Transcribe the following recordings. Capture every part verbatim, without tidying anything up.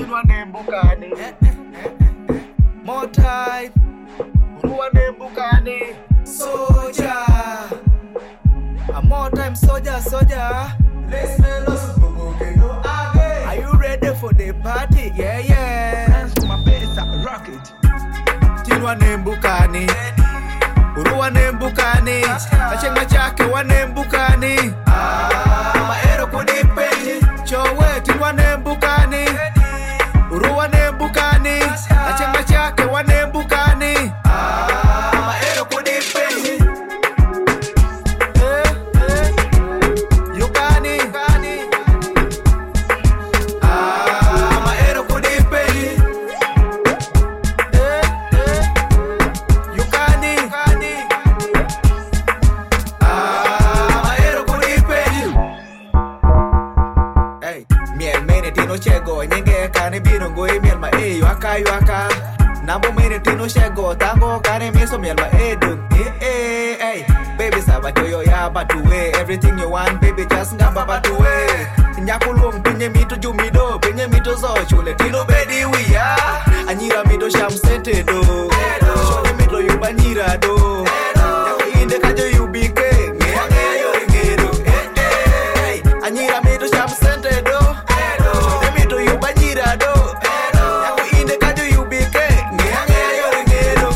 Tinwa nembukani. More time. Urua nembukani. Soldier. A more time soldier, soldier. Are you ready for the party? Yeah, yeah. My best rocket. Tinwa nembukani. Urua nembukani. Machenga chake wa nembukani. Maero kunipeji. Chowe tinwa nembukani. Urua nembukani. Machenga chake wa nembukani. Maero kunipeji. Eh, eh. Yukani. Ah, maero kunipeji. Eh, eh. Yukani. Ah, maero kunipeji. Hey, miel mene tino chego nyenge kane biro ngoi miel ma e yuaka yuaka. Nambo mene tino chego tango kane miso miel ma e dung. Eh eh hey, baby sabato yo ya batuwe. Everything you want baby just ngamba batuwe. Nyakulung pinye mito jumido pinye mito zo chule tino bedi wiya. Anyira mito sham sente do. Shone mito yubanyira do. Nyako inde kajo yubike. Ngea ngea yori ngedo. Eh eh hey, anyira mito sham sente do. Shone mito yubanyira do. Nyako inde kajo yubike. Ngea ngea yori ngedo.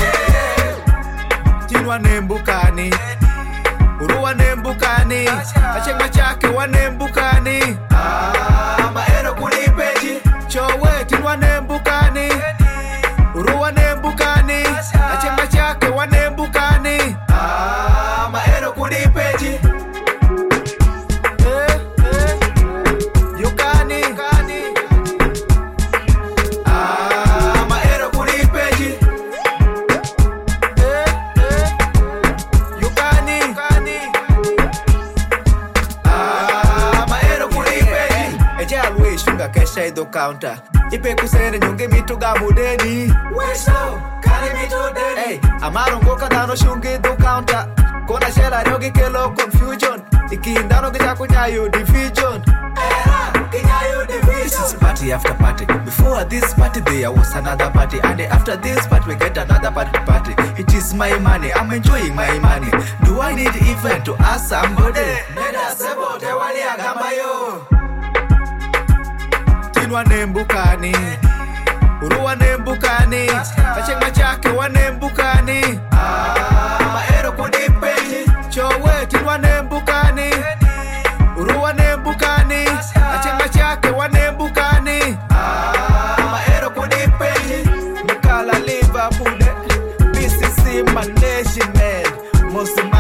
Tinwa nembukani. Urua nembukani. Machenga chake wa nembukani. Ah, maero kunipeji. Chowe tinwa nembukani. Urua nembukani. Machenga chake wa nembukani. Ah, maero kunipeji. Eh, eh. Yukani. Ah, maero kunipeji. Eh, eh. Yukani. Ah, maero kunipeji. Eje alwe shunga kesha ido counter. Ipe kusene nyonge mito gamudeni. Weso, kare mito deni. Hey, amaro ngoka dano shunge ido counter. Kona shela ryogi kelo confusion. Ikindano gita kunyayo division. Era, kunyayo division. This is party after party. Before this party there was another party. And after this party we get another party party. It is my money, I'm enjoying my money. Do I need even to ask somebody? Neda sebo te wali agamba yo. Tinwa nembukani. Urua nembukani. Machenga chake wa nembukani. Ah, maero kunipeji. Chowe tinwa nembukani. Urua nembukani. Machenga chake wa nembukani. Ah, maero kunipeji. Mukala Liverpool. B C C management. Most